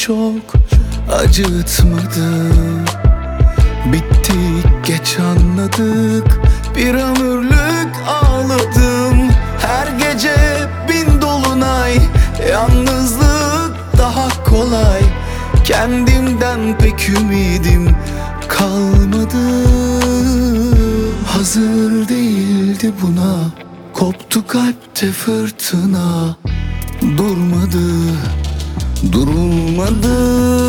çok acıtmadı. Bittik geç anladık, bir ömürlük ağladım. Her gece bin dolunay, yalnızlık daha kolay. Kendimden pek ümidim kalmadı. Hazır değildi buna, koptu kalpte fırtına. Durmadı, durulmadı.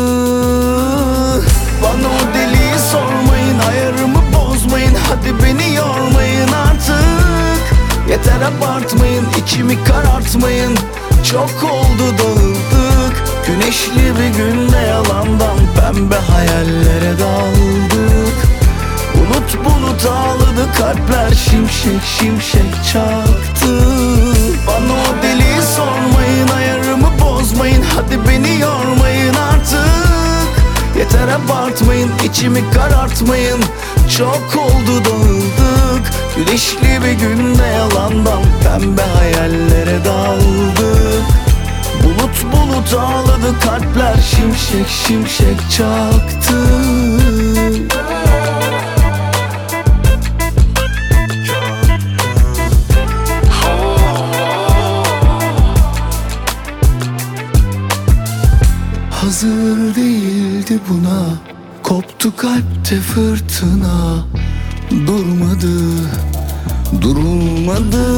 Bana o deliği sormayın, ayarımı bozmayın. Hadi beni yormayın artık. Yeter abartmayın, içimi karartmayın. Çok oldu dağıldık. Güneşli bir günde yalandan pembe hayallere daldık. Bulut bulut ağladı, kalpler şimşek şimşek çaktı. Bana o deliği sormayın, ayarımı bozmayın. Hadi beni yormayın artık. Yeter abartmayın, içimi karartmayın. Çok oldu dağıldık. Güneşli bir günde yalandan pembe hayallere daldık. Bulut bulut ağladı, kalpler şimşek şimşek çaktı. Hazır değildi buna, koptu kalpte fırtına. Durmadı, durulmadı.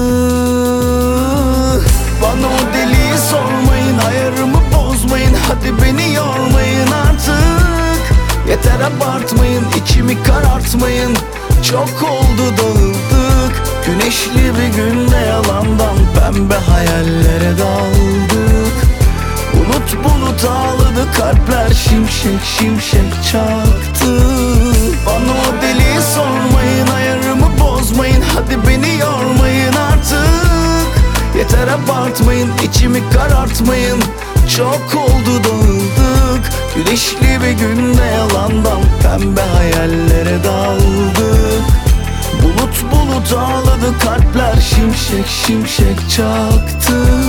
Bana o deliği sormayın, ayarımı bozmayın. Hadi beni yormayın artık. Yeter abartmayın, içimi karartmayın. Çok oldu dağıldık. Güneşli bir günde yalandan pembe hayallere daldık. Bulut bulut ağladı, kalpler şimşek şimşek çaktı. Bana o deliği sormayın, ayarımı bozmayın. Hadi beni yormayın artık. Yeter abartmayın, içimi karartmayın. Çok oldu dağıldık. Güneşli bir günde yalandan pembe hayallere daldık. Bulut bulut ağladı, kalpler şimşek şimşek çaktı.